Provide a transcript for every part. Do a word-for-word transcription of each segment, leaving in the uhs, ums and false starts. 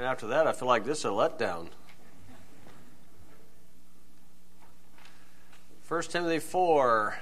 after that, I feel like this is a letdown. First Timothy four.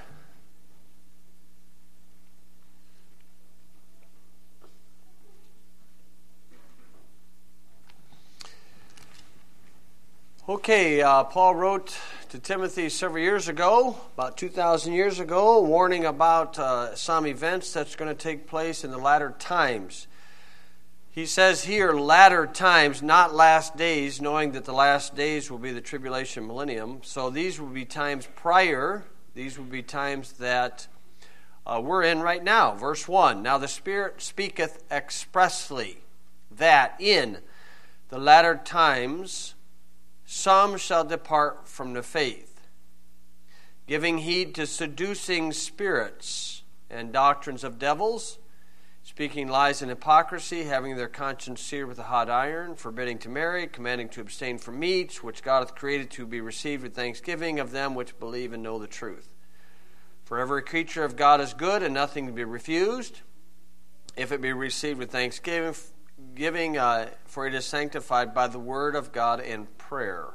Okay, uh, Paul wrote to Timothy several years ago, about two thousand years ago, warning about uh, some events that's going to take place in the latter times. He says here, latter times, not last days, knowing that the last days will be the tribulation millennium. So these will be times prior. These will be times that uh, we're in right now. Verse one, now the Spirit speaketh expressly that in the latter times some shall depart from the faith, giving heed to seducing spirits and doctrines of devils, speaking lies and hypocrisy, having their conscience seared with a hot iron, forbidding to marry, commanding to abstain from meats, which God hath created to be received with thanksgiving of them which believe and know the truth. For every creature of God is good, and nothing to be refused, if it be received with thanksgiving, giving, uh, for it is sanctified by the word of God and prayer.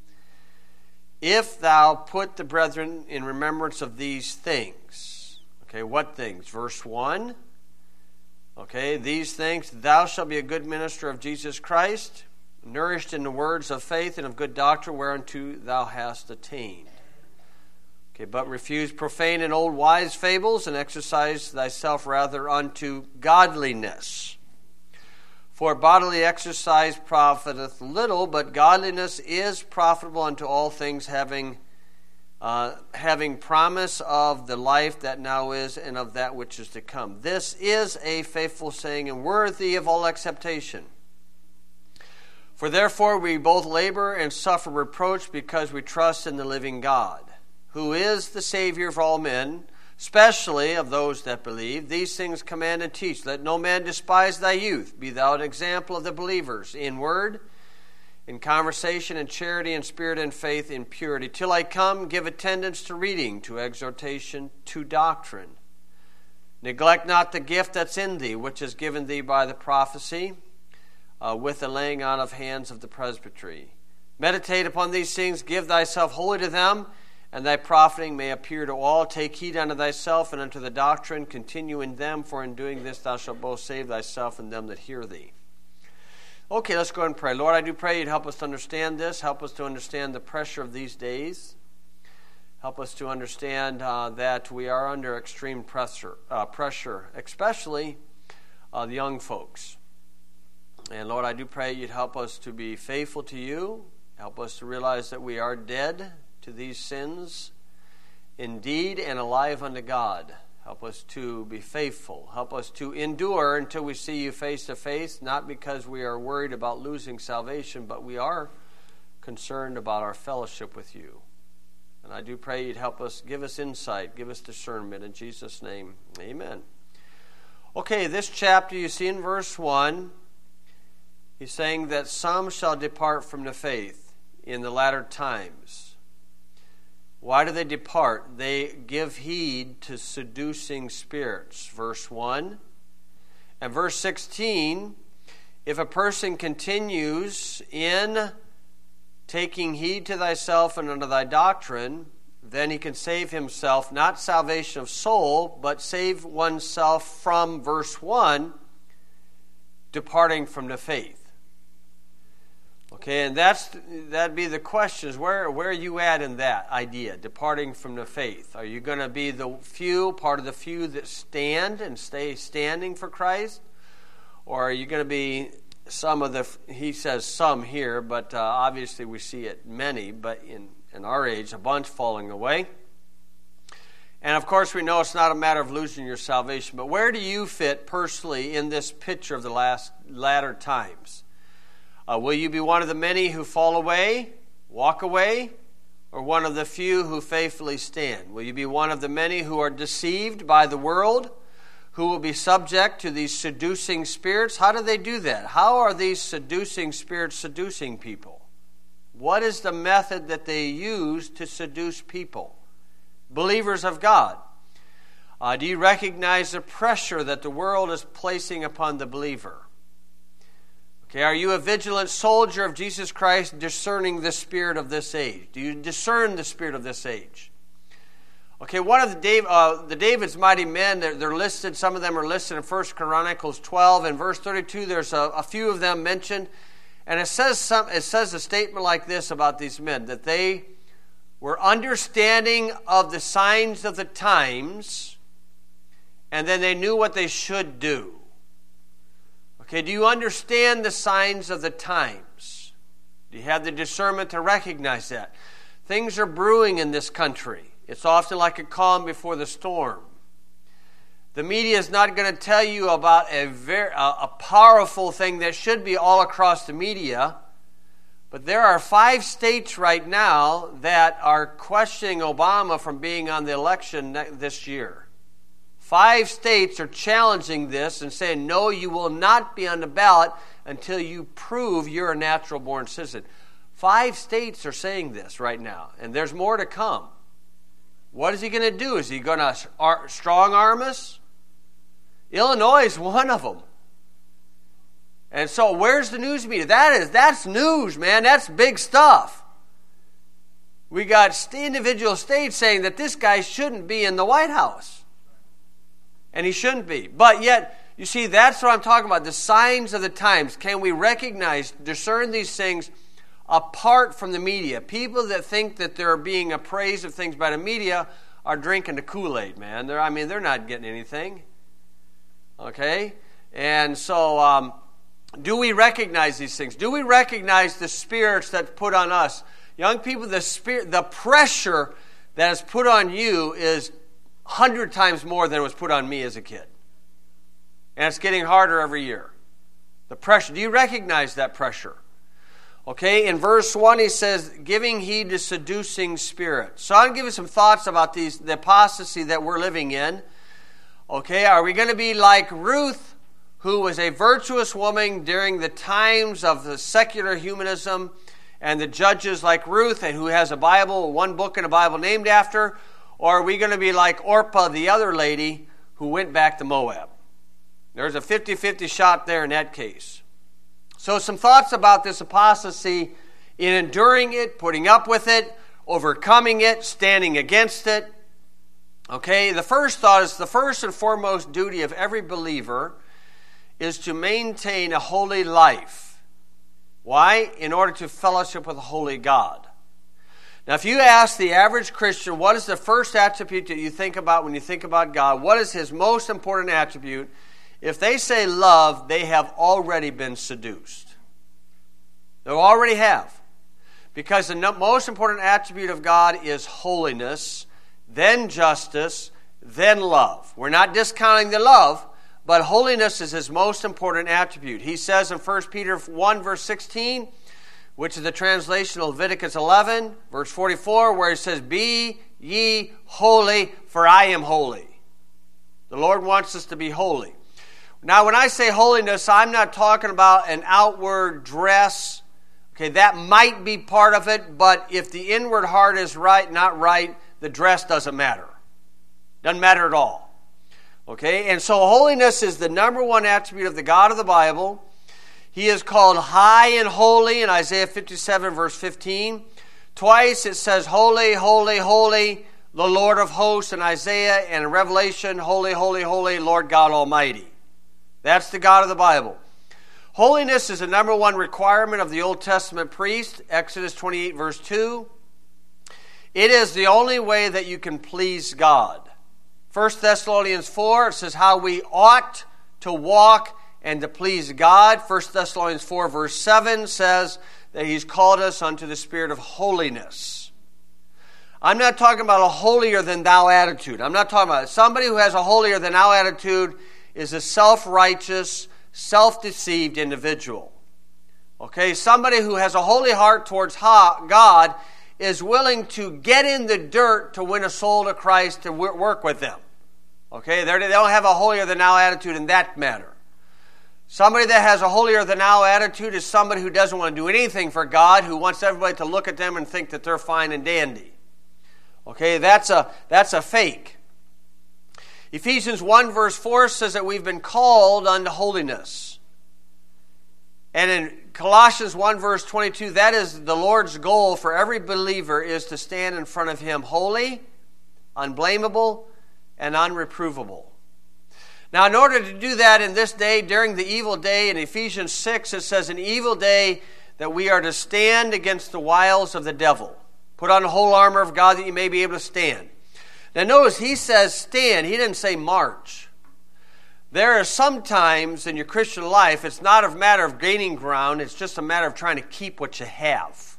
If thou put the brethren in remembrance of these things. Okay, what things? Verse one. Okay, these things, thou shalt be a good minister of Jesus Christ, nourished in the words of faith and of good doctrine whereunto thou hast attained. Okay, but refuse profane and old wise fables, and exercise thyself rather unto godliness. For bodily exercise profiteth little, but godliness is profitable unto all things, having uh, having promise of the life that now is and of that which is to come. This is a faithful saying and worthy of all acceptation. For therefore we both labor and suffer reproach, because we trust in the living God, who is the Savior of all men, especially of those that believe. These things command and teach. Let no man despise thy youth. Be thou an example of the believers in word, in conversation, in charity, in spirit, in faith, in purity. Till I come, give attendance to reading, to exhortation, to doctrine. Neglect not the gift that's in thee, which is given thee by the prophecy, uh, with the laying on of hands of the presbytery. Meditate upon these things, give thyself wholly to them, and thy profiting may appear to all. Take heed unto thyself and unto the doctrine. Continue in them, for in doing this thou shalt both save thyself and them that hear thee. Okay, let's go ahead and pray. Lord, I do pray you'd help us to understand this. Help us to understand the pressure of these days. Help us to understand uh, that we are under extreme pressure, uh, pressure especially uh, the young folks. And Lord, I do pray you'd help us to be faithful to you. Help us to realize that we are dead to these sins, indeed, and alive unto God. Help us to be faithful. Help us to endure until we see you face to face, not because we are worried about losing salvation, but we are concerned about our fellowship with you. And I do pray you'd help us, give us insight, give us discernment. In Jesus' name, amen. Okay, this chapter you see in verse one, he's saying that some shall depart from the faith in the latter times. Why do they depart? They give heed to seducing spirits. Verse one. And verse sixteen, if a person continues in taking heed to thyself and unto thy doctrine, then he can save himself, not salvation of soul, but save oneself from, verse one, departing from the faith. Okay, and that's that'd be the question, is where, where are you at in that idea, departing from the faith? Are you going to be the few, part of the few that stand and stay standing for Christ? Or are you going to be some of the, he says some here, but uh, obviously we see it many, but in, in our age, a bunch falling away. And of course we know it's not a matter of losing your salvation, but where do you fit personally in this picture of the last latter times? Uh, will you be one of the many who fall away, walk away, or one of the few who faithfully stand? Will you be one of the many who are deceived by the world, who will be subject to these seducing spirits? How do they do that? How are these seducing spirits seducing people? What is the method that they use to seduce people? Believers of God. Uh, do you recognize the pressure that the world is placing upon the believer? Okay, are you a vigilant soldier of Jesus Christ, discerning the spirit of this age? Do you discern the spirit of this age? Okay, one of the, Dave, uh, the David's mighty men, they're, they're listed, some of them are listed in First Chronicles twelve. In verse thirty-two, there's a, a few of them mentioned. And it says, some, it says a statement like this about these men, that they were understanding of the signs of the times, and then they knew what they should do. Okay, do you understand the signs of the times? Do you have the discernment to recognize that? Things are brewing in this country. It's often like a calm before the storm. The media is not going to tell you about a very a, a powerful thing that should be all across the media, but there are five states right now that are questioning Obama from being on the election this year. Five states are challenging this and saying, no, you will not be on the ballot until you prove you're a natural-born citizen. Five states are saying this right now, and there's more to come. What is he going to do? Is he going to strong-arm us? Illinois is one of them. And so where's the news media? That is, that's news, man. That's big stuff. We got individual states saying that this guy shouldn't be in the White House. And he shouldn't be. But yet, you see, that's what I'm talking about. The signs of the times. Can we recognize, discern these things apart from the media? People that think that they're being appraised of things by the media are drinking the Kool-Aid, man. They're, I mean, they're not getting anything. Okay? And so, um, do we recognize these things? Do we recognize the spirits that's put on us? Young people, the spirit, the pressure that is put on you is a hundred times more than was put on me as a kid. And it's getting harder every year. The pressure. Do you recognize that pressure? Okay, in verse one he says, giving heed to seducing spirits. So I'm going to give you some thoughts about these, the apostasy that we're living in. Okay, are we going to be like Ruth, who was a virtuous woman during the times of the secular humanism, and the judges like Ruth, and who has a Bible, one book in a Bible named after? Or are we going to be like Orpah, the other lady, who went back to Moab? There's a fifty-fifty shot there in that case. So some thoughts about this apostasy in enduring it, putting up with it, overcoming it, standing against it. Okay, the first thought is the first and foremost duty of every believer is to maintain a holy life. Why? In order to fellowship with a holy God. Now, if you ask the average Christian, what is the first attribute that you think about when you think about God? What is his most important attribute? If they say love, they have already been seduced. They already have. Because the most important attribute of God is holiness, then justice, then love. We're not discounting the love, but holiness is his most important attribute. He says in First Peter one, verse sixteen, which is the translation of Leviticus eleven, verse forty-four, where he says, be ye holy, for I am holy. The Lord wants us to be holy. Now, when I say holiness, I'm not talking about an outward dress. Okay, that might be part of it, but if the inward heart is right, not right, the dress doesn't matter. Doesn't matter at all. Okay, and so holiness is the number one attribute of the God of the Bible. He is called high and holy in Isaiah fifty-seven, verse fifteen. Twice it says, holy, holy, holy, the Lord of hosts in Isaiah, and in Revelation, holy, holy, holy, Lord God Almighty. That's the God of the Bible. Holiness is the number one requirement of the Old Testament priest, Exodus twenty-eight, verse two. It is the only way that you can please God. First Thessalonians four, it says how we ought to walk and to please God. First Thessalonians four, verse seven says that he's called us unto the spirit of holiness. I'm not talking about a holier-than-thou attitude. I'm not talking about it. Somebody who has a holier-than-thou attitude is a self-righteous, self-deceived individual. Okay, somebody who has a holy heart towards God is willing to get in the dirt to win a soul to Christ to work with them. Okay, they don't have a holier-than-thou attitude in that matter. Somebody that has a holier-than-thou attitude is somebody who doesn't want to do anything for God, who wants everybody to look at them and think that they're fine and dandy. Okay, that's a, that's a fake. Ephesians one, verse four says that we've been called unto holiness. And in Colossians one verse twenty-two, that is the Lord's goal for every believer, is to stand in front of Him holy, unblameable, and unreprovable. Now, in order to do that in this day, during the evil day, in Ephesians six, it says, an evil day, that we are to stand against the wiles of the devil. Put on the whole armor of God that you may be able to stand. Now, notice he says stand. He didn't say march. There are some times in your Christian life, it's not a matter of gaining ground. It's just a matter of trying to keep what you have.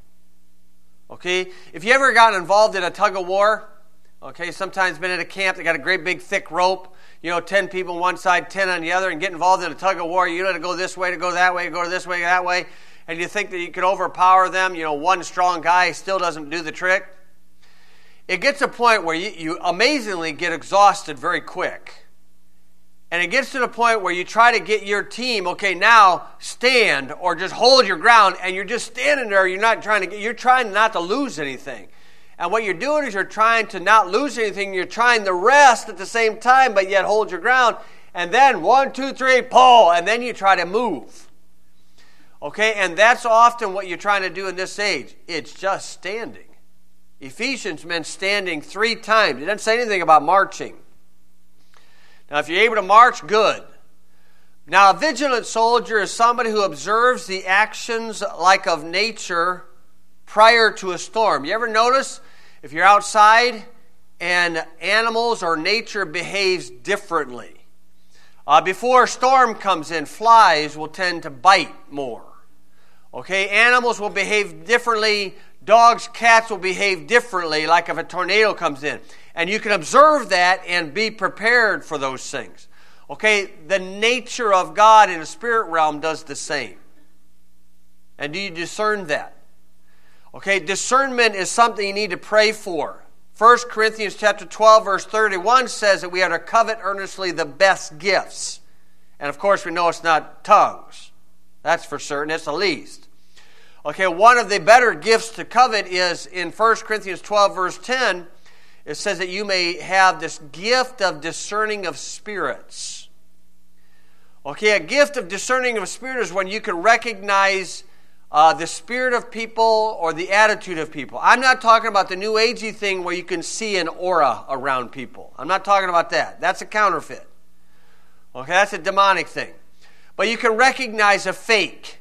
Okay? If you ever gotten involved in a tug of war, okay, sometimes been at a camp, they got a great big thick rope, you know, ten people on one side, ten on the other, and get involved in a tug of war. You know to go this way, to go that way, to go this way, that way, and you think that you can overpower them. You know, one strong guy still doesn't do the trick. It gets to a point where you, you amazingly get exhausted very quick. And it gets to the point where you try to get your team, okay, now stand or just hold your ground, and you're just standing there. You're not trying to get, you're trying not to lose anything. And what you're doing is you're trying to not lose anything. You're trying to rest at the same time, but yet hold your ground. And then one, two, three, pull, and then you try to move. Okay, and that's often what you're trying to do in this age. It's just standing. Ephesians meant standing three times. It doesn't say anything about marching. Now, if you're able to march, good. Now, a vigilant soldier is somebody who observes the actions like of nature prior to a storm. You ever notice if you're outside and animals or nature behaves differently? Uh, before a storm comes in, flies will tend to bite more. Okay, animals will behave differently. Dogs, cats will behave differently, like if a tornado comes in. And you can observe that and be prepared for those things. Okay, the nature of God in the spirit realm does the same. And do you discern that? Okay, discernment is something you need to pray for. First Corinthians chapter twelve, verse thirty-one says that we are to covet earnestly the best gifts. And of course, we know it's not tongues. That's for certain. It's the least. Okay, one of the better gifts to covet is in First Corinthians twelve, verse ten, it says that you may have this gift of discerning of spirits. Okay, a gift of discerning of spirits is when you can recognize uh, the spirit of people or the attitude of people. I'm not talking about the new agey thing where you can see an aura around people. I'm not talking about that. That's a counterfeit. Okay, that's a demonic thing. But you can recognize a fake.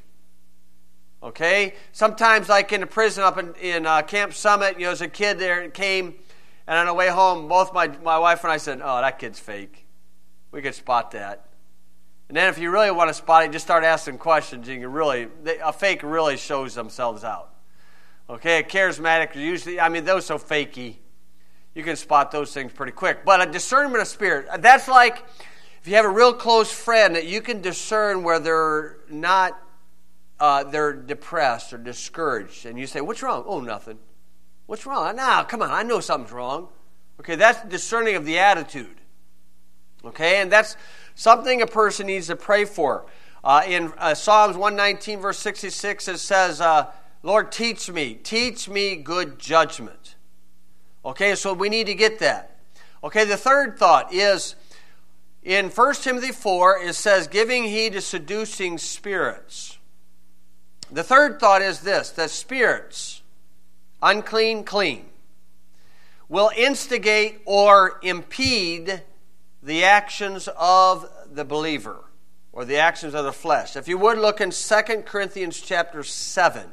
Okay, sometimes like in the prison up in, in uh, Camp Summit, you know, as a kid there came, and on the way home, both my, my wife and I said, oh, that kid's fake. We could spot that. And then if you really want to spot it, just start asking questions. You can really, they, a fake really shows themselves out. Okay, a charismatic, usually, I mean, those so fakey. You can spot those things pretty quick. But a discernment of spirit, that's like if you have a real close friend that you can discern where they're not, uh, they're depressed or discouraged. And you say, what's wrong? Oh, nothing. What's wrong? Nah, come on, I know something's wrong. Okay, that's discerning of the attitude. Okay, and that's something a person needs to pray for. Uh, in uh, Psalms one nineteen, verse sixty-six, it says, uh, Lord, teach me, teach me good judgment. Okay, so we need to get that. Okay, the third thought is, in First Timothy four, it says, giving heed to seducing spirits. The third thought is this, that spirits, unclean, clean, will instigate or impede the actions of the believer or the actions of the flesh. If you would look in Second Corinthians chapter seven.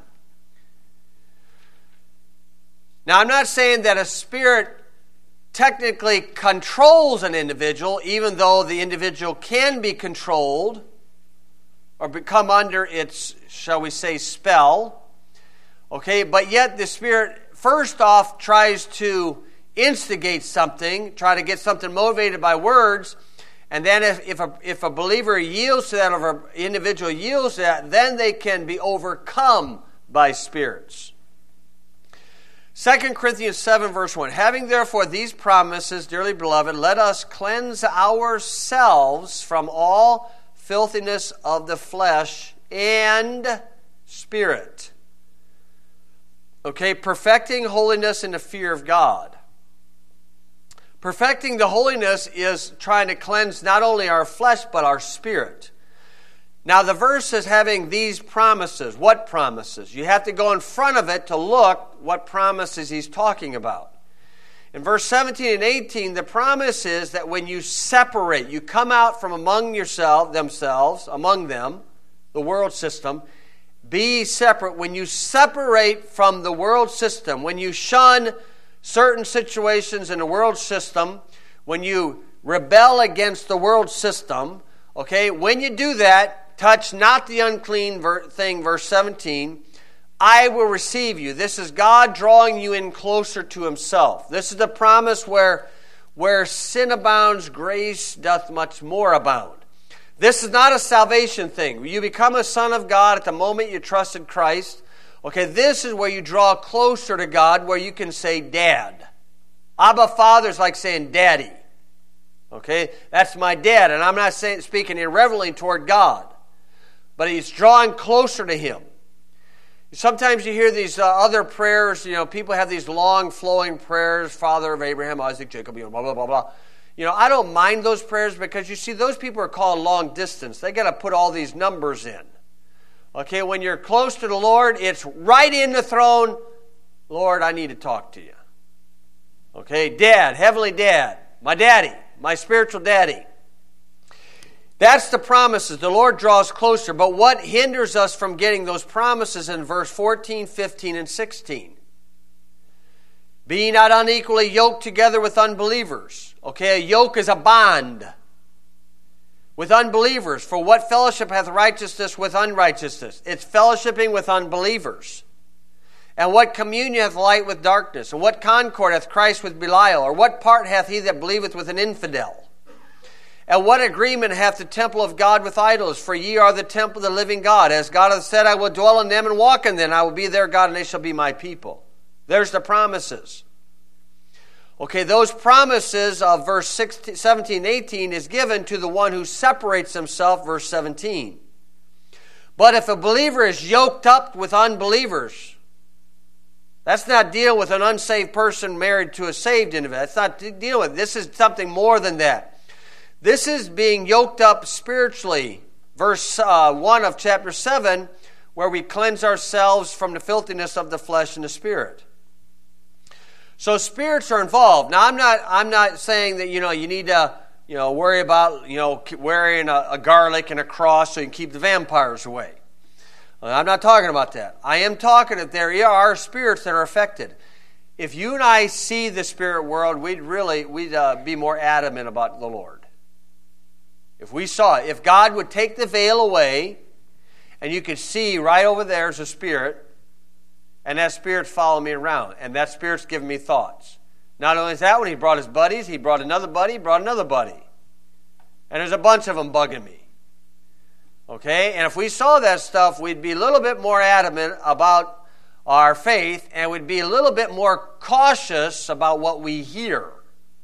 Now, I'm not saying that a spirit technically controls an individual, even though the individual can be controlled or become under its, shall we say, spell. Okay, but yet the spirit first off tries to instigate something, try to get something motivated by words, and then if, if, a, if a believer yields to that, or an individual yields to that, then they can be overcome by spirits. Second Corinthians seven, verse one, having therefore these promises, dearly beloved, let us cleanse ourselves from all filthiness of the flesh and spirit. Okay, perfecting holiness in the fear of God. Perfecting the holiness is trying to cleanse not only our flesh, but our spirit. Now the verse is having these promises. What promises? You have to go in front of it to look what promises he's talking about. In verse seventeen and eighteen, the promise is that when you separate, you come out from among yourself, themselves, among them, the world system, be separate. When you separate from the world system, when you shun certain situations in the world system, when you rebel against the world system, okay, when you do that, touch not the unclean thing, verse seventeen, I will receive you. This is God drawing you in closer to himself. This is the promise where, where sin abounds, grace doth much more abound. This is not a salvation thing. You become a son of God at the moment you trusted Christ. Okay, this is where you draw closer to God, where you can say, Dad. Abba Father is like saying, Daddy. Okay, that's my dad, and I'm not saying speaking irreverently toward God, but he's drawing closer to him. Sometimes you hear these uh, other prayers, you know, people have these long flowing prayers, Father of Abraham, Isaac, Jacob, you know, blah, blah, blah, blah. You know, I don't mind those prayers because you see, those people are called long distance. They got to put all these numbers in. Okay, when you're close to the Lord, it's right in the throne. Lord, I need to talk to you. Okay, Dad, Heavenly Dad, my daddy, my spiritual daddy. That's the promises. The Lord draws closer. But what hinders us from getting those promises in verse fourteen, fifteen, and sixteen? Be ye not unequally yoked together with unbelievers. Okay, a yoke is a bond with unbelievers. For what fellowship hath righteousness with unrighteousness? It's fellowshipping with unbelievers. And what communion hath light with darkness? And what concord hath Christ with Belial? Or what part hath he that believeth with an infidel? And what agreement hath the temple of God with idols? For ye are the temple of the living God. As God hath said, I will dwell in them and walk in them. I will be their God, and they shall be my people. There's the promises. Okay, those promises of verse sixteen, seventeen, eighteen is given to the one who separates himself, verse seventeen. But if a believer is yoked up with unbelievers, that's not dealing with an unsaved person married to a saved individual. That's not dealing with. This is something more than that. This is being yoked up spiritually. Verse uh, one of chapter seven, where we cleanse ourselves from the filthiness of the flesh and the spirit. So spirits are involved. Now, I'm not. I'm not saying that you know you need to you know worry about you know wearing a, a garlic and a cross so you can keep the vampires away. I'm not talking about that. I am talking that there are spirits that are affected. If you and I see the spirit world, we'd really we'd uh, be more adamant about the Lord. If we saw it, if God would take the veil away, and you could see right over there is a spirit. And that spirit's following me around. And that spirit's giving me thoughts. Not only is that, when he brought his buddies, he brought another buddy, he brought another buddy. And there's a bunch of them bugging me. Okay? And if we saw that stuff, we'd be a little bit more adamant about our faith, and we'd be a little bit more cautious about what we hear.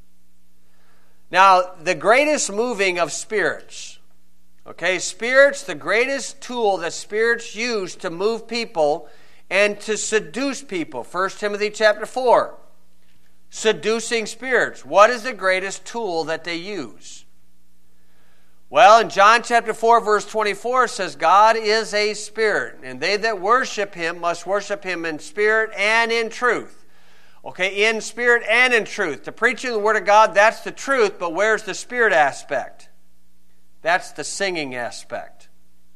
Now, the greatest moving of spirits. Okay? Spirits, the greatest tool that spirits use to move people and to seduce people. First Timothy chapter four. Seducing spirits. What is the greatest tool that they use? Well, in John chapter four, verse twenty-four, it says, God is a spirit, and they that worship him must worship him in spirit and in truth. Okay, in spirit and in truth. The preaching of the Word of God, that's the truth, but where's the spirit aspect? That's the singing aspect.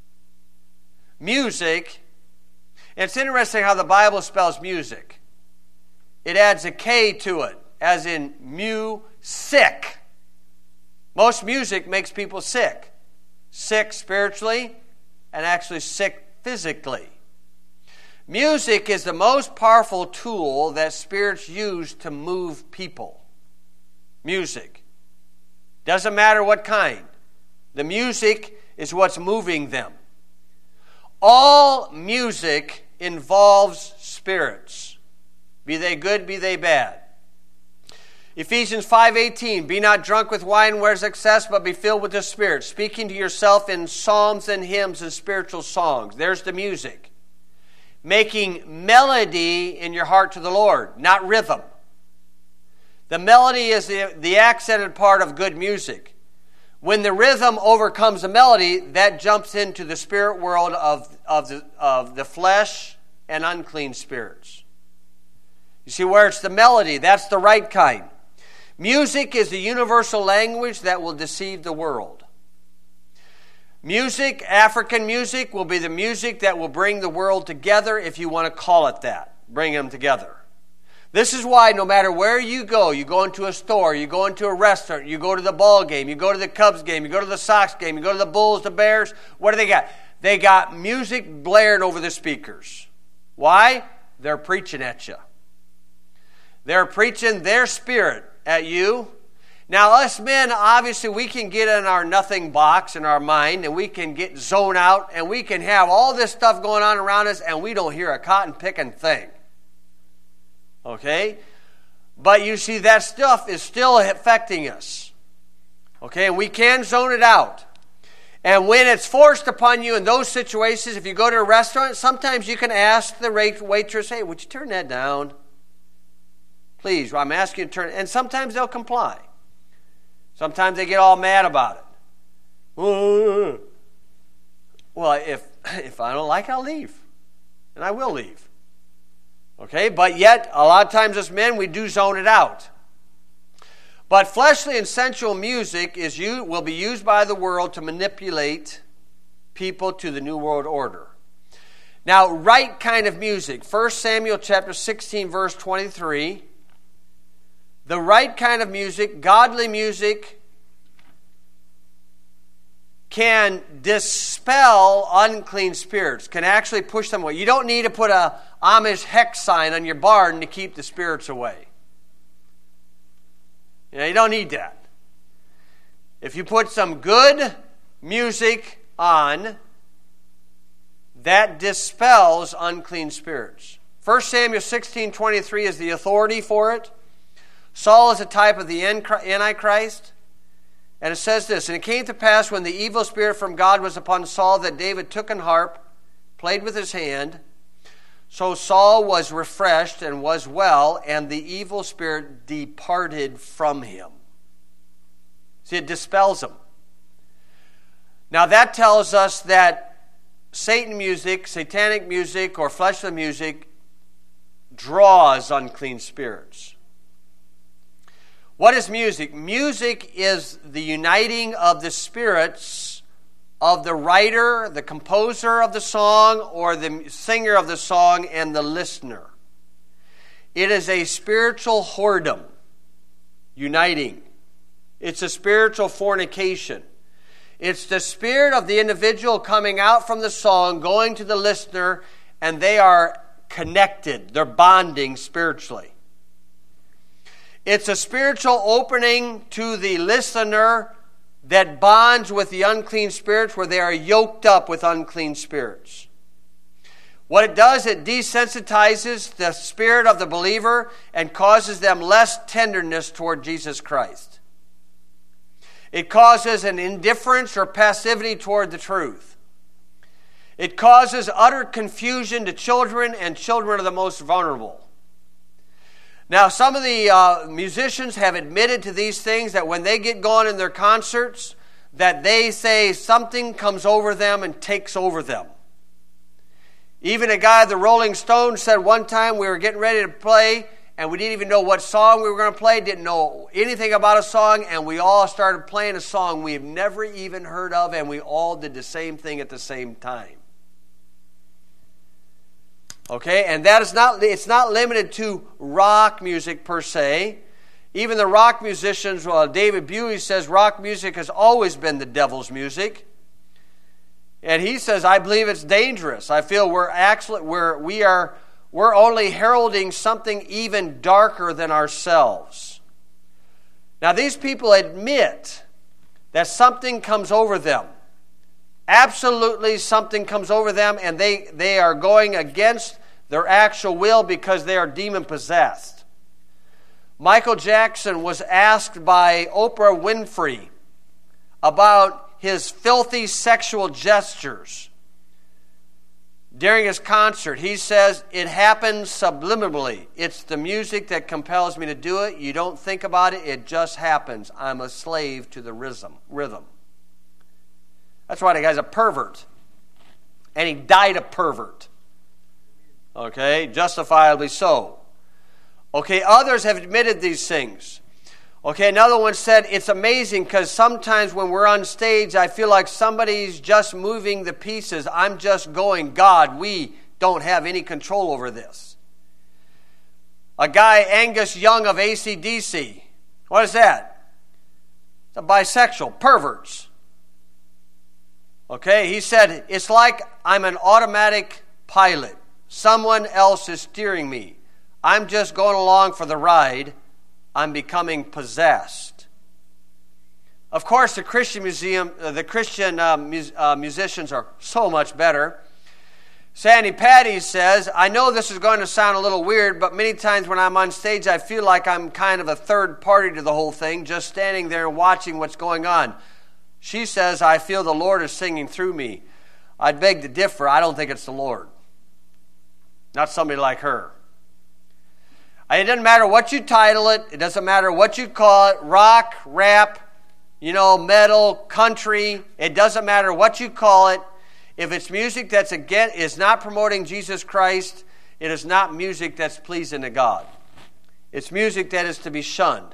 Music. And it's interesting how the Bible spells music. It adds a K to it, as in mu-sick. Most music makes people sick. Sick spiritually, and actually sick physically. Music is the most powerful tool that spirits use to move people. Music. Doesn't matter what kind. The music is what's moving them. All music involves spirits, be they good, be they bad. Ephesians five eighteen, be not drunk with wine where's excess, but be filled with the Spirit, speaking to yourself in psalms and hymns and spiritual songs. There's the music. Making melody in your heart to the Lord, not rhythm. The melody is the, the accented part of good music. When the rhythm overcomes the melody, that jumps into the spirit world of, of, the, of the flesh and unclean spirits. You see, where it's the melody, that's the right kind. Music is the universal language that will deceive the world. Music, African music, will be the music that will bring the world together, if you want to call it that. Bring them together. This is why no matter where you go, you go into a store, you go into a restaurant, you go to the ball game, you go to the Cubs game, you go to the Sox game, you go to the Bulls, the Bears, what do they got? They got music blaring over the speakers. Why? They're preaching at you. They're preaching their spirit at you. Now, us men, obviously, we can get in our nothing box in our mind, and we can get zone out, and we can have all this stuff going on around us, and we don't hear a cotton-picking thing. Okay? But you see, that stuff is still affecting us. Okay? And we can zone it out. And when it's forced upon you in those situations, if you go to a restaurant, sometimes you can ask the waitress, hey, would you turn that down? Please, I'm asking you to turn it. And sometimes they'll comply. Sometimes they get all mad about it. Well, if, if I don't like it, I'll leave. And I will leave. Okay, but yet, a lot of times as men, we do zone it out. But fleshly and sensual music is you will be used by the world to manipulate people to the New World Order. Now, right kind of music. First Samuel chapter sixteen, verse twenty-three. The right kind of music, godly music, can dispel unclean spirits, can actually push them away. You don't need to put a Amish hex sign on your barn to keep the spirits away. You know, you don't need that. If you put some good music on, that dispels unclean spirits. First Samuel sixteen twenty-three is the authority for it. Saul is a type of the Antichrist. And it says this, and it came to pass when the evil spirit from God was upon Saul that David took an harp, played with his hand. So Saul was refreshed and was well, and the evil spirit departed from him. See, it dispels him. Now that tells us that Satan music, satanic music, or fleshly music draws unclean spirits. What is music? Music is the uniting of the spirits of the writer, the composer of the song, or the singer of the song, and the listener. It is a spiritual whoredom, uniting. It's a spiritual fornication. It's the spirit of the individual coming out from the song, going to the listener, and they are connected. They're bonding spiritually. It's a spiritual opening to the listener that bonds with the unclean spirits, where they are yoked up with unclean spirits. What it does, it desensitizes the spirit of the believer and causes them less tenderness toward Jesus Christ. It causes an indifference or passivity toward the truth. It causes utter confusion to children, and children are the most vulnerable. Now, some of the uh, musicians have admitted to these things, that when they get going in their concerts, that they say something comes over them and takes over them. Even a guy, the Rolling Stones, said one time we were getting ready to play, and we didn't even know what song we were going to play, didn't know anything about a song, and we all started playing a song we've never even heard of, and we all did the same thing at the same time. Okay, and that is not, it's not limited to rock music per se. Even the rock musicians, well, David Bowie says rock music has always been the devil's music. And he says, I believe it's dangerous. I feel we're actually, we're, we are, we're only heralding something even darker than ourselves. Now, these people admit that something comes over them. Absolutely something comes over them, and they, they are going against their actual will because they are demon-possessed. Michael Jackson was asked by Oprah Winfrey about his filthy sexual gestures during his concert. He says, it happens subliminally. It's the music that compels me to do it. You don't think about it. It just happens. I'm a slave to the rhythm. rhythm. That's why the guy's a pervert. And he died a pervert. Okay, justifiably so. Okay, others have admitted these things. Okay, another one said, it's amazing because sometimes when we're on stage, I feel like somebody's just moving the pieces. I'm just going, God, we don't have any control over this. A guy, Angus Young of A C D C. What is that? It's a bisexual, perverts. Okay, he said, it's like I'm an automatic pilot. Someone else is steering me. I'm just going along for the ride. I'm becoming possessed. Of course, the Christian museum, uh, the Christian uh, mus- uh, musicians are so much better. Sandy Patty says, I know this is going to sound a little weird, but many times when I'm on stage, I feel like I'm kind of a third party to the whole thing, just standing there and watching what's going on. She says, I feel the Lord is singing through me. I'd beg to differ. I don't think it's the Lord. Not somebody like her. It doesn't matter what you title it. It doesn't matter what you call it. Rock, rap, you know, metal, country. It doesn't matter what you call it. If it's music that's again is not promoting Jesus Christ, it is not music that's pleasing to God. It's music that is to be shunned.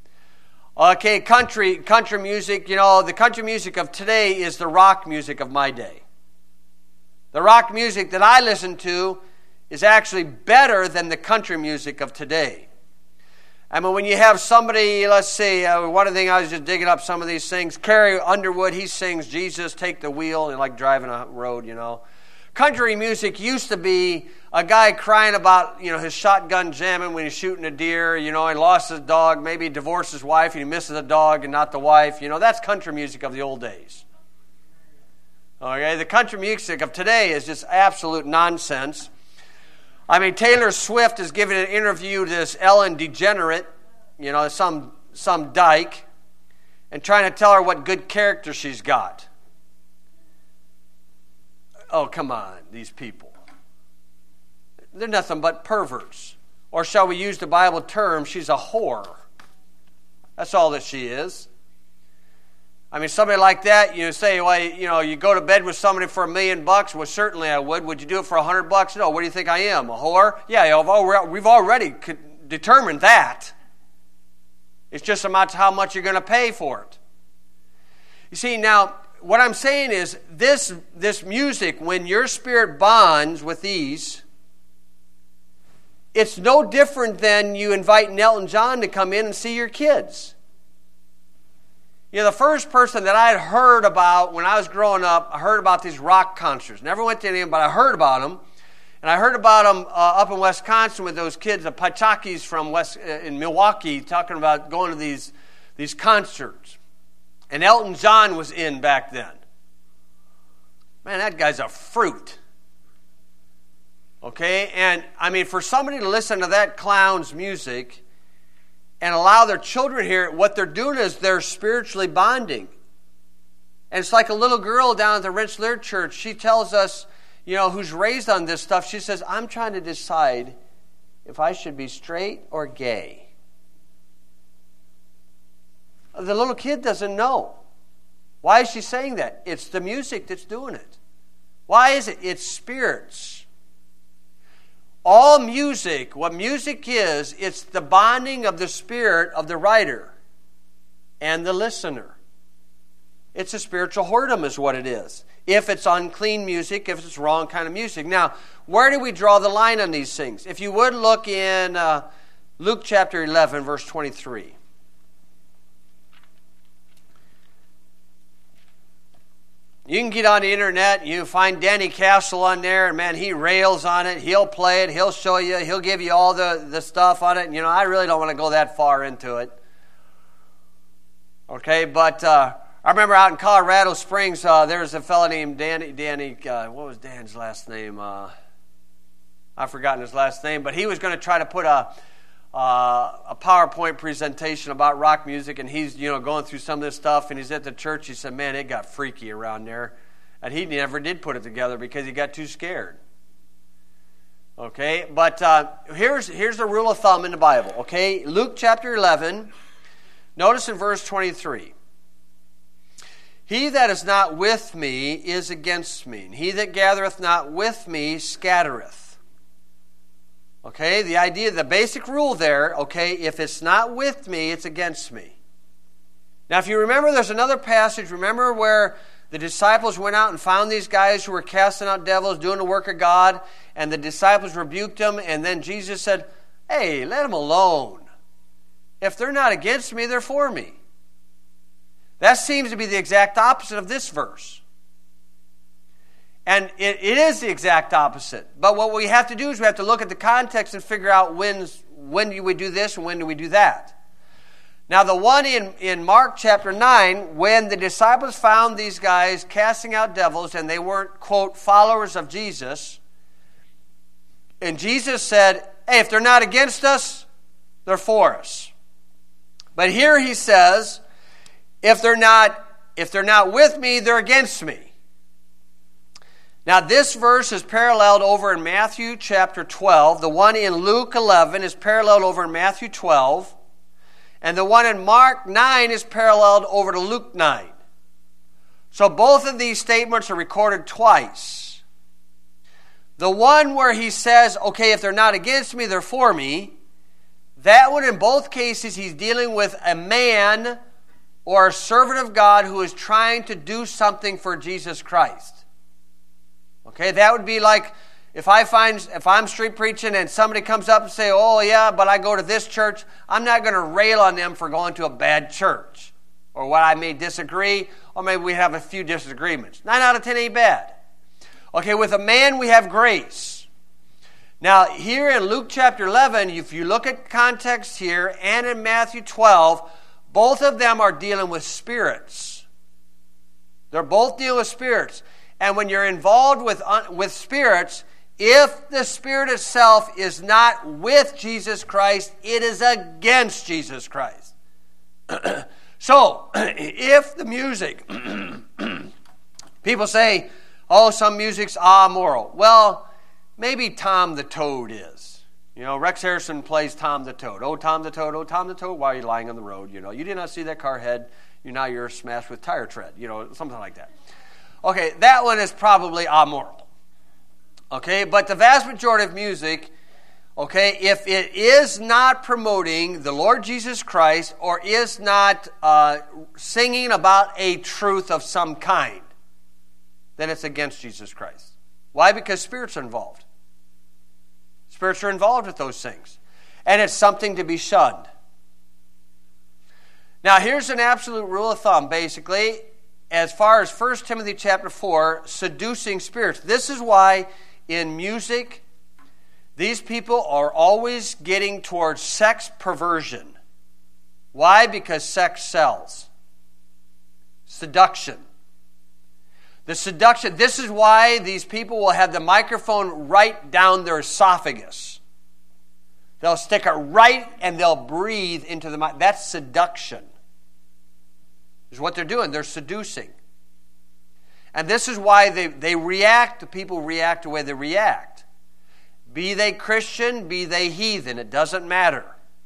Okay, country, country music, you know, the country music of today is the rock music of my day. The rock music that I listen to is actually better than the country music of today. I mean, when you have somebody, let's see, uh, one thing I was just digging up some of these things. Carrie Underwood, he sings Jesus, Take the Wheel, and like driving a road, you know. Country music used to be a guy crying about, you know, his shotgun jamming when he's shooting a deer, you know, he lost his dog, maybe he divorced his wife, and he misses the dog and not the wife. You know, that's country music of the old days. Okay, the country music of today is just absolute nonsense. I mean, Taylor Swift is giving an interview to this Ellen DeGenerate, you know, some some dyke, and trying to tell her what good character she's got. Oh, come on, these people. They're nothing but perverts. Or shall we use the Bible term, she's a whore. That's all that she is. I mean, somebody like that, you say, well, you know, you go to bed with somebody for a million bucks. Well, certainly I would. Would you do it for a hundred bucks? No. What do you think I am, a whore? Yeah, we've already determined that. It's just about how much you're going to pay for it. You see, now, what I'm saying is this, this music, when your spirit bonds with these, it's no different than you inviting Elton John to come in and see your kids. You know, the first person that I had heard about when I was growing up, I heard about these rock concerts. Never went to any of them, but I heard about them. And I heard about them uh, up in Wisconsin with those kids, the Pachakis from West, uh, in Milwaukee, talking about going to these, these concerts. And Elton John was in back then. Man, that guy's a fruit. Okay? And, I mean, for somebody to listen to that clown's music and allow their children to hear it, what they're doing is they're spiritually bonding. And it's like a little girl down at the Rensselaer Church. She tells us, you know, who's raised on this stuff. She says, I'm trying to decide if I should be straight or gay. The little kid doesn't know. Why is she saying that? It's the music that's doing it. Why is it? It's spirits. All music, what music is, it's the bonding of the spirit of the writer and the listener. It's a spiritual whoredom is what it is. If it's unclean music, if it's wrong kind of music. Now, where do we draw the line on these things? If you would look in uh, Luke chapter eleven, verse twenty-three. You can get on the internet, you find Danny Castle on there, and man, he rails on it. He'll play it, he'll show you, he'll give you all the, the stuff on it. And, you know, I really don't want to go that far into it. Okay, but uh, I remember out in Colorado Springs, uh, there was a fellow named Danny, Danny uh, what was Dan's last name? Uh, I've forgotten his last name, but he was going to try to put a Uh, a PowerPoint presentation about rock music, and he's, you know, going through some of this stuff, and he's at the church. He said, man, it got freaky around there. And he never did put it together because he got too scared. Okay, but uh, here's, here's the rule of thumb in the Bible, okay? Luke chapter eleven, notice in verse twenty-three. He that is not with me is against me, and he that gathereth not with me scattereth. Okay, the idea, the basic rule there, okay, if it's not with me, it's against me. Now, if you remember, there's another passage, remember where the disciples went out and found these guys who were casting out devils, doing the work of God, and the disciples rebuked them, and then Jesus said, hey, let them alone. If they're not against me, they're for me. That seems to be the exact opposite of this verse. And it, it is the exact opposite. But what we have to do is we have to look at the context and figure out when, when do we do this and when do we do that. Now, the one in, in Mark chapter nine, when the disciples found these guys casting out devils and they weren't, quote, followers of Jesus, and Jesus said, hey, if they're not against us, they're for us. But here he says, if they're not, if they're not with me, they're against me. Now, this verse is paralleled over in Matthew chapter twelve. The one in Luke eleven is paralleled over in Matthew twelve. And the one in Mark nine is paralleled over to Luke nine. So both of these statements are recorded twice. The one where he says, okay, if they're not against me, they're for me. That one, in both cases, he's dealing with a man or a servant of God who is trying to do something for Jesus Christ. Okay, that would be like if I find, if I'm street preaching and somebody comes up and say, oh yeah, but I go to this church, I'm not going to rail on them for going to a bad church. Or what I may disagree, or maybe we have a few disagreements. Nine out of ten ain't bad. Okay, with a man we have grace. Now here in Luke chapter eleven, if you look at context here, and in Matthew twelve, both of them are dealing with spirits. They're both dealing with spirits. And when you're involved with, with spirits, if the spirit itself is not with Jesus Christ, it is against Jesus Christ. So, if the music, people say, oh, some music's amoral. Well, maybe Tom the Toad is. You know, Rex Harrison plays Tom the Toad. Oh, Tom the Toad, oh, Tom the Toad, why are you lying on the road? You know, you did not see that car head. You now you're smashed with tire tread. You know, something like that. Okay, that one is probably amoral. Okay, but the vast majority of music, okay, if it is not promoting the Lord Jesus Christ or is not uh, singing about a truth of some kind, then it's against Jesus Christ. Why? Because spirits are involved. Spirits are involved with those things. And it's something to be shunned. Now, here's an absolute rule of thumb, basically. As far as First Timothy chapter four, seducing spirits. This is why in music, these people are always getting towards sex perversion. Why? Because sex sells. Seduction. The seduction, this is why these people will have the microphone right down their esophagus. They'll stick it right and they'll breathe into the mic. That's seduction. Is what they're doing. They're seducing. And this is why they, they react, the people react the way they react. Be they Christian, be they heathen, it doesn't matter.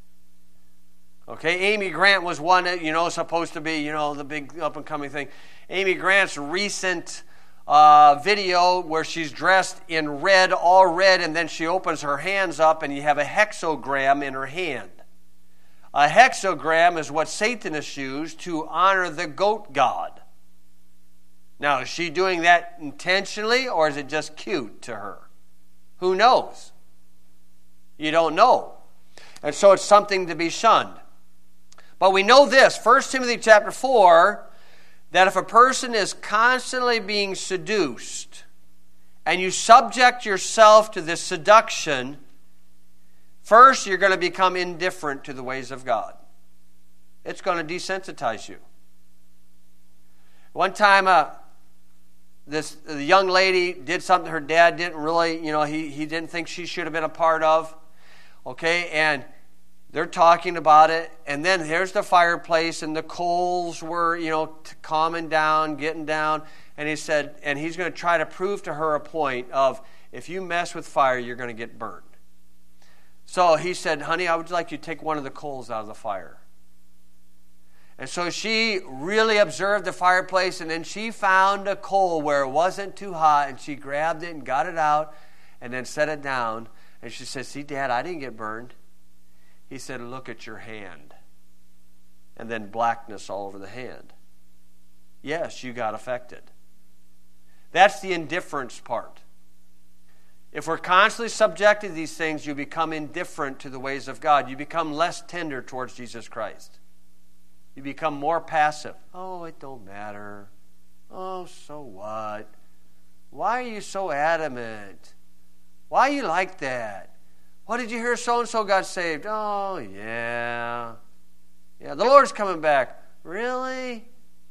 Okay, Amy Grant was one, you know, supposed to be, you know, the big up-and-coming thing. Amy Grant's recent uh, video where she's dressed in red, all red, and then she opens her hands up and you have a hexagram in her hand. A hexagram is what Satanists use to honor the goat god. Now, is she doing that intentionally or is it just cute to her? Who knows? You don't know. And so it's something to be shunned. But we know this, First Timothy chapter four, that if a person is constantly being seduced and you subject yourself to this seduction, first, you're going to become indifferent to the ways of God. It's going to desensitize you. One time, uh, this the young lady did something her dad didn't really, you know, he, he didn't think she should have been a part of. Okay, and they're talking about it, and then here's the fireplace, and the coals were, you know, calming down, getting down, and he said, and he's going to try to prove to her a point of, if you mess with fire, you're going to get burned. So he said, honey, I would like you to take one of the coals out of the fire. And so she really observed the fireplace, and then she found a coal where it wasn't too hot, and she grabbed it and got it out and then set it down. And she said, see, Dad, I didn't get burned. He said, look at your hand. And then blackness all over the hand. Yes, you got affected. That's the indifference part. If we're constantly subjected to these things, you become indifferent to the ways of God. You become less tender towards Jesus Christ. You become more passive. Oh, it don't matter. Oh, so what? Why are you so adamant? Why are you like that? What did you hear so-and-so got saved? Oh, yeah. Yeah, the Lord's coming back. Really?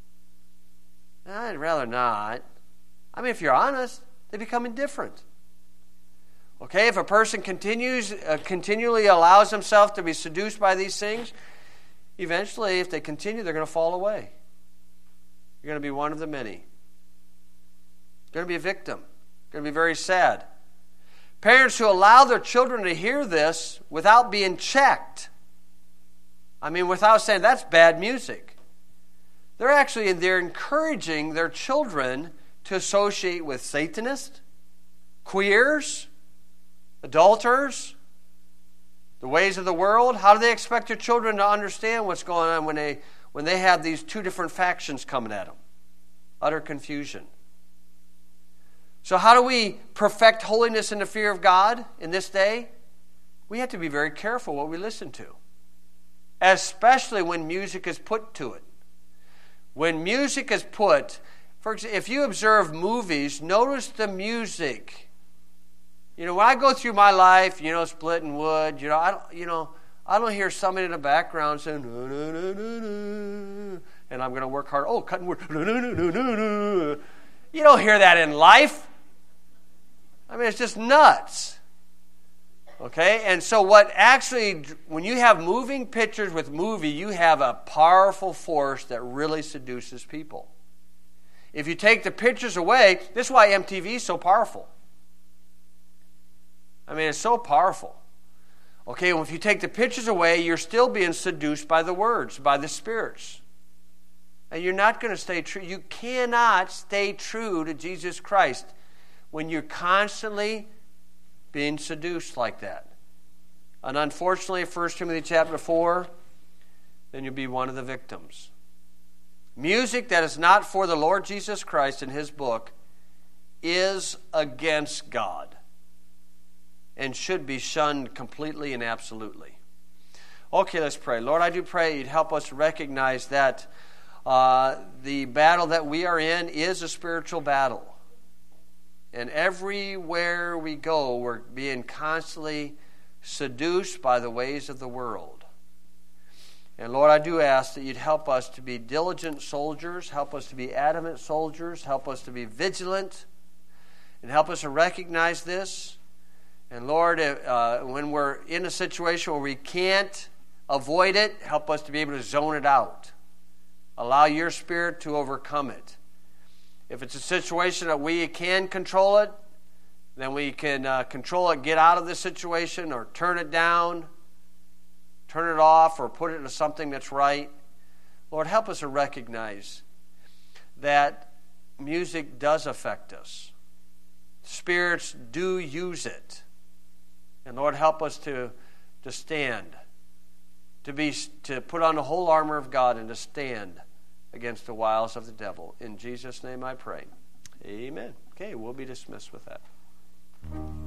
I'd rather not. I mean, if you're honest, they become indifferent. Okay, if a person continues, uh, continually allows himself to be seduced by these things, eventually, if they continue, they're going to fall away. You're going to be one of the many. You're going to be a victim. You're going to be very sad. Parents who allow their children to hear this without being checked. I mean, without saying, that's bad music. They're actually, they're encouraging their children to associate with Satanists, queers, adulterers, the ways of the world. How do they expect their children to understand what's going on when they when they have these two different factions coming at them? Utter confusion. So how do we perfect holiness in the fear of God in this day? We have to be very careful what we listen to, especially when music is put to it. When music is put, for example, if you observe movies, notice the music. You know, when I go through my life, you know, splitting wood, you know, I don't, you know, I don't hear somebody in the background saying, no, no, no, no, no, and I'm going to work hard. Oh, cutting wood. No, no, no, no, no, no. You don't hear that in life. I mean, it's just nuts. Okay? And so what actually, when you have moving pictures with movie, you have a powerful force that really seduces people. If you take the pictures away, this is why M T V is so powerful. I mean, it's so powerful. Okay, well, if you take the pictures away, you're still being seduced by the words, by the spirits. And you're not going to stay true. You cannot stay true to Jesus Christ when you're constantly being seduced like that. And unfortunately, First Timothy chapter four, then you'll be one of the victims. Music that is not for the Lord Jesus Christ in His book is against God and should be shunned completely and absolutely. Okay, let's pray. Lord, I do pray You'd help us recognize that uh, the battle that we are in is a spiritual battle. And everywhere we go, we're being constantly seduced by the ways of the world. And Lord, I do ask that You'd help us to be diligent soldiers, help us to be adamant soldiers, help us to be vigilant, and help us to recognize this. And Lord, uh, when we're in a situation where we can't avoid it, help us to be able to zone it out. Allow Your Spirit to overcome it. If it's a situation that we can control it, then we can uh, control it, get out of the situation, or turn it down, turn it off, or put it into something that's right. Lord, help us to recognize that music does affect us. Spirits do use it. And Lord, help us to, to stand, to be to put on the whole armor of God and to stand against the wiles of the devil. In Jesus' name I pray. Amen. Okay, we'll be dismissed with that.